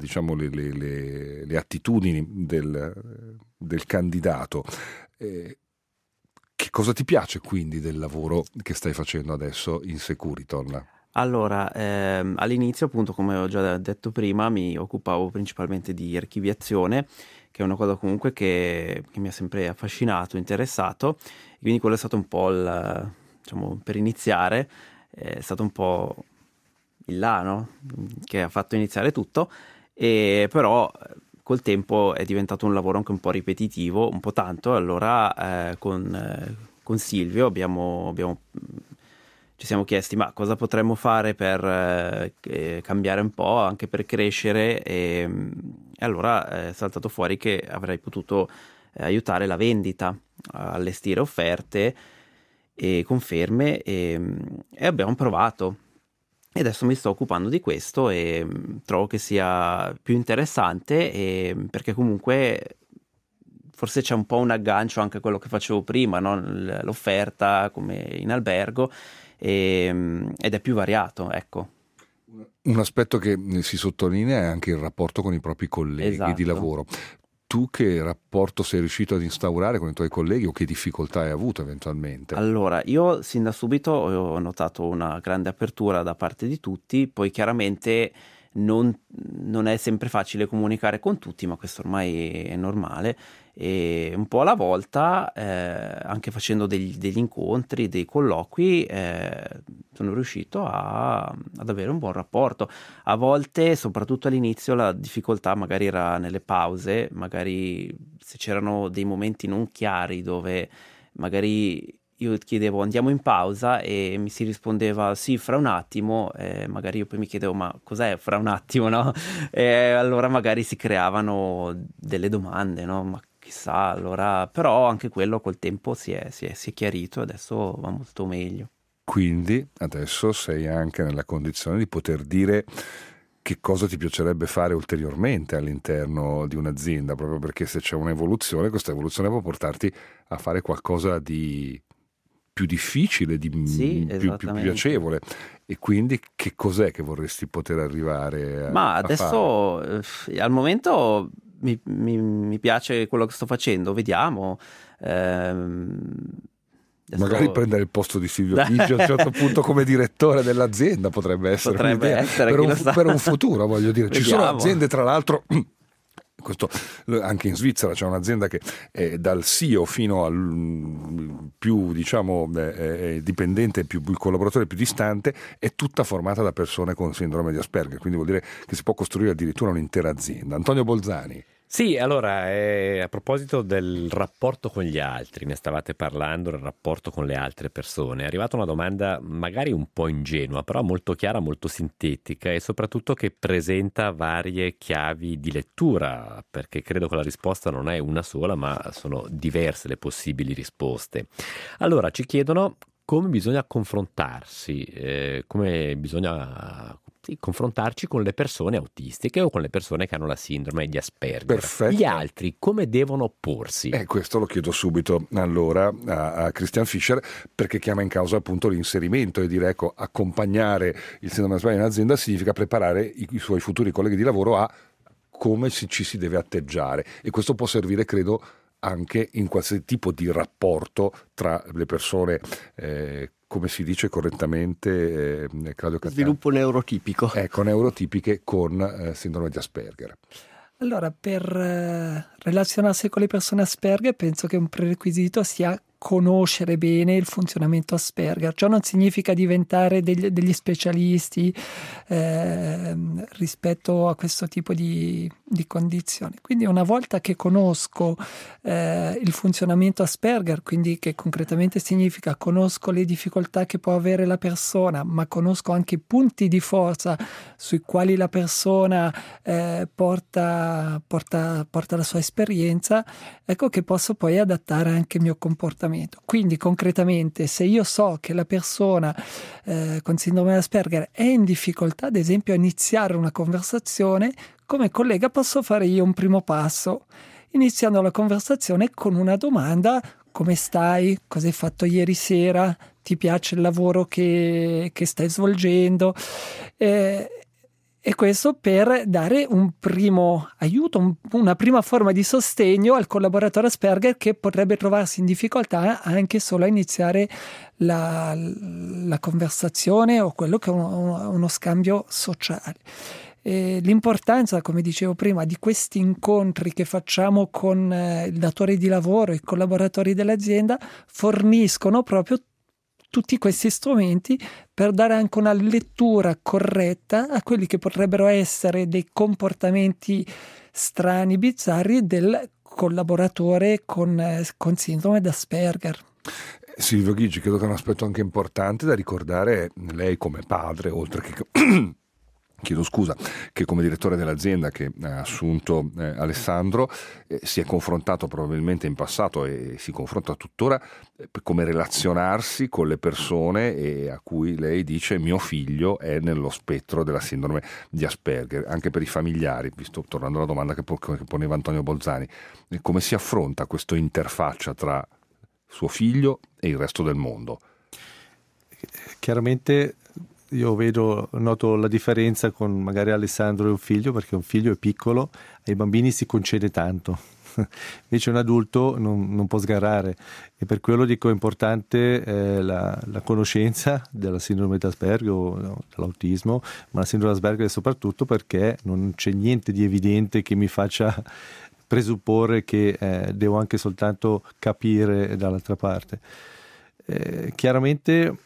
le attitudini del candidato. Che cosa ti piace quindi del lavoro che stai facendo adesso in Securiton? Allora, all'inizio, appunto, come ho già detto prima, mi occupavo principalmente di archiviazione, che è una cosa comunque che mi ha sempre affascinato, interessato, e quindi quello è stato un po' per iniziare, è stato un po' il là, no? Che ha fatto iniziare tutto, e però col tempo è diventato un lavoro anche un po' ripetitivo, un po' tanto. Allora con Silvio ci siamo chiesti ma cosa potremmo fare per cambiare un po', anche per crescere, e allora è saltato fuori che avrei potuto aiutare la vendita, a allestire offerte e conferme, e abbiamo provato. E adesso mi sto occupando di questo e trovo che sia più interessante, perché comunque forse c'è un po' un aggancio anche a quello che facevo prima, no? L'offerta come in albergo, ed è più variato, ecco. Un aspetto che si sottolinea è anche il rapporto con i propri colleghi, esatto, di lavoro. Tu che rapporto sei riuscito ad instaurare con i tuoi colleghi, o che difficoltà hai avuto eventualmente? Allora, io sin da subito ho notato una grande apertura da parte di tutti, poi chiaramente non è sempre facile comunicare con tutti, ma questo ormai è normale, e un po' alla volta, anche facendo degli incontri, dei colloqui, sono riuscito ad avere un buon rapporto. A volte, soprattutto all'inizio, la difficoltà magari era nelle pause, magari se c'erano dei momenti non chiari dove magari io chiedevo andiamo in pausa e mi si rispondeva sì, fra un attimo, magari io poi mi chiedevo ma cos'è fra un attimo, no? E allora magari si creavano delle domande, no? Ma chissà, allora, però anche quello col tempo si è chiarito e adesso va molto meglio. Quindi adesso sei anche nella condizione di poter dire che cosa ti piacerebbe fare ulteriormente all'interno di un'azienda, proprio perché se c'è un'evoluzione, questa evoluzione può portarti a fare qualcosa di più difficile, sì, più piacevole. E quindi che cos'è che vorresti poter arrivare Ma adesso a fare? Al momento mi piace quello che sto facendo, vediamo. Magari prendere il posto di Silvio Chigi a un certo punto come direttore dell'azienda potrebbe essere per un futuro, voglio dire. Vediamo. Ci sono aziende, tra l'altro, questo anche in Svizzera c'è un'azienda che dal CEO fino al più dipendente, più il collaboratore più distante, è tutta formata da persone con sindrome di Asperger, quindi vuol dire che si può costruire addirittura un'intera azienda. Antonio Bolzani. Sì, allora, a proposito del rapporto con gli altri, ne stavate parlando, del rapporto con le altre persone, è arrivata una domanda magari un po' ingenua, però molto chiara, molto sintetica e soprattutto che presenta varie chiavi di lettura, perché credo che la risposta non è una sola, ma sono diverse le possibili risposte. Allora, ci chiedono come bisogna confrontarsi, come bisogna confrontarci con le persone autistiche o con le persone che hanno la sindrome di Asperger. Perfetto. Gli altri come devono porsi? Questo lo chiedo subito allora a Christian Fischer, perché chiama in causa appunto l'inserimento e dire, ecco, accompagnare il sindrome di Asperger in azienda significa preparare i suoi futuri colleghi di lavoro a come ci si deve atteggiare, e questo può servire, credo, anche in qualsiasi tipo di rapporto tra le persone, come si dice correttamente, Claudio Cattano? Sviluppo neurotipico. Ecco, neurotipiche con sindrome di Asperger. Allora, per relazionarsi con le persone Asperger penso che un prerequisito sia conoscere bene il funzionamento Asperger. Ciò non significa diventare degli specialisti rispetto a questo tipo di condizioni. Quindi una volta che conosco il funzionamento Asperger, quindi che concretamente significa conosco le difficoltà che può avere la persona, ma conosco anche i punti di forza sui quali la persona porta la sua esperienza, ecco che posso poi adattare anche il mio comportamento. Quindi concretamente, se io so che la persona con sindrome di Asperger è in difficoltà, ad esempio, a iniziare una conversazione, come collega posso fare io un primo passo, iniziando la conversazione con una domanda: come stai? Cosa hai fatto ieri sera? Ti piace il lavoro che stai svolgendo? E questo per dare un primo aiuto, una prima forma di sostegno al collaboratore Asperger che potrebbe trovarsi in difficoltà anche solo a iniziare la conversazione o quello che è uno scambio sociale. E l'importanza, come dicevo prima, di questi incontri che facciamo con il datore di lavoro e i collaboratori dell'azienda forniscono proprio tutti questi strumenti per dare anche una lettura corretta a quelli che potrebbero essere dei comportamenti strani, bizzarri del collaboratore con sindrome d'Asperger. Silvio Ghigi, credo che un aspetto anche importante da ricordare, lei come padre, oltre che chiedo scusa, che come direttore dell'azienda che ha assunto Alessandro, si è confrontato probabilmente in passato e si confronta tuttora come relazionarsi con le persone e a cui lei dice mio figlio è nello spettro della sindrome di Asperger, anche per i familiari, visto, tornando alla domanda che poneva Antonio Bolzani, come si affronta questa interfaccia tra suo figlio e il resto del mondo? Chiaramente io noto la differenza con magari Alessandro e un figlio, perché un figlio è piccolo, ai bambini si concede tanto, invece un adulto non può sgarrare, e per quello dico è importante la conoscenza della sindrome di Asperger o dell'autismo, ma la sindrome di Asperger soprattutto perché non c'è niente di evidente che mi faccia presupporre che devo anche soltanto capire dall'altra parte. Chiaramente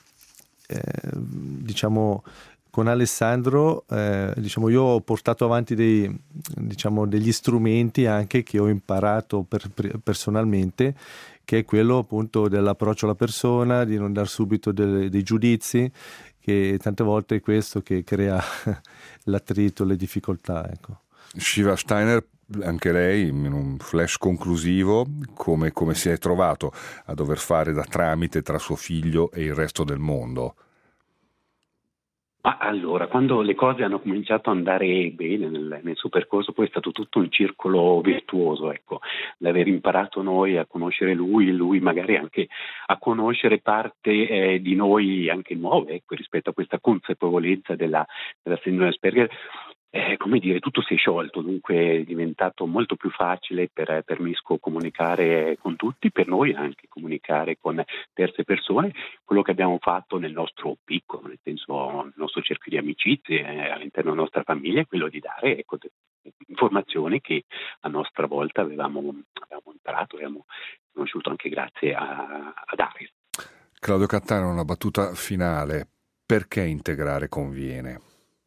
diciamo con Alessandro io ho portato avanti degli strumenti anche che ho imparato personalmente, che è quello appunto dell'approccio alla persona, di non dar subito dei giudizi, che tante volte è questo che crea l'attrito, le difficoltà, ecco. Shiva Steiner, anche lei in un flash conclusivo, come si è trovato a dover fare da tramite tra suo figlio e il resto del mondo? Allora, quando le cose hanno cominciato ad andare bene nel suo percorso, poi è stato tutto un circolo virtuoso, ecco, l'aver imparato noi a conoscere lui magari anche a conoscere parte di noi anche nuove, ecco, rispetto a questa consapevolezza della sindrome Asperger. Come dire, tutto si è sciolto, dunque è diventato molto più facile per Misco comunicare con tutti, per noi anche comunicare con terze persone. Quello che abbiamo fatto nel nostro piccolo, nel senso nel nostro cerchio di amicizie, all'interno della nostra famiglia, è quello di dare informazioni che a nostra volta avevamo imparato, abbiamo conosciuto anche grazie ad Aris. Claudio Cattano, una battuta finale. Perché integrare conviene?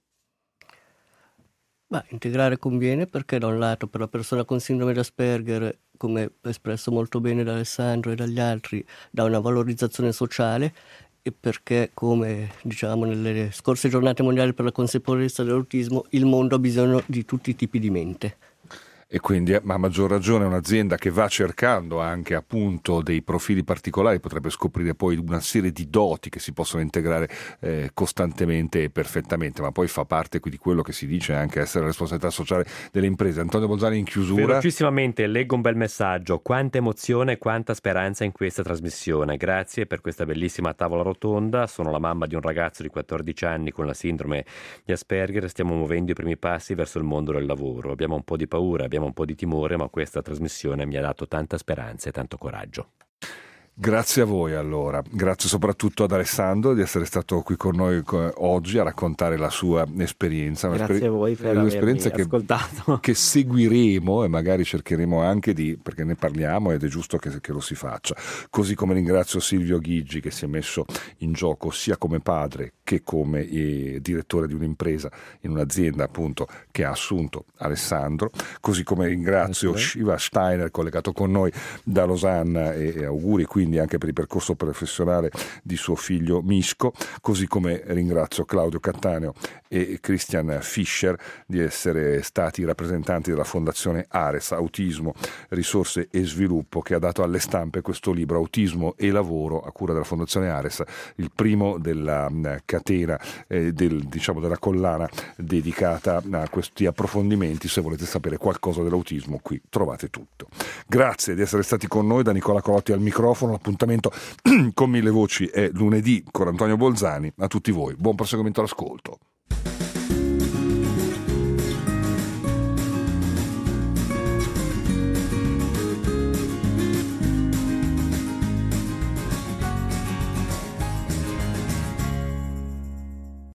Integrare conviene perché da un lato per la persona con sindrome di Asperger, come espresso molto bene da Alessandro e dagli altri, dà una valorizzazione sociale, e perché, come diciamo nelle scorse giornate mondiali per la consapevolezza dell'autismo, il mondo ha bisogno di tutti i tipi di mente. E quindi, ma a maggior ragione un'azienda che va cercando anche appunto dei profili particolari potrebbe scoprire poi una serie di doti che si possono integrare costantemente e perfettamente, ma poi fa parte di quello che si dice anche essere la responsabilità sociale delle imprese. Antonio Bolzani, in chiusura. Velocissimamente leggo un bel messaggio: quanta emozione, quanta speranza in questa trasmissione. Grazie per questa bellissima tavola rotonda. Sono la mamma di un ragazzo di 14 anni con la sindrome di Asperger. Stiamo muovendo i primi passi verso il mondo del lavoro. Abbiamo un po' di paura, abbiamo un po' di timore, ma questa trasmissione mi ha dato tanta speranza e tanto coraggio. Grazie a voi allora, grazie soprattutto ad Alessandro di essere stato qui con noi oggi a raccontare la sua esperienza. Grazie a voi per avermi ascoltato. Che seguiremo e magari cercheremo anche perché ne parliamo ed è giusto che lo si faccia. Così come ringrazio Silvio Ghigi che si è messo in gioco sia come padre che come direttore di un'impresa in un'azienda appunto che ha assunto Alessandro, così come ringrazio Shiva Steiner collegato con noi da Losanna e auguri quindi anche per il percorso professionale di suo figlio Misco, così come ringrazio Claudio Cattaneo e Christian Fischer di essere stati rappresentanti della Fondazione Ares, Autismo, Risorse e Sviluppo, che ha dato alle stampe questo libro Autismo e Lavoro a cura della Fondazione Ares, il primo della catena della collana dedicata a questi approfondimenti. Se volete sapere qualcosa dell'autismo, qui trovate tutto. Grazie di essere stati con noi, da Nicola Colotti al microfono. L'appuntamento con Mille Voci è lunedì con Antonio Bolzani. A tutti voi buon proseguimento all'ascolto.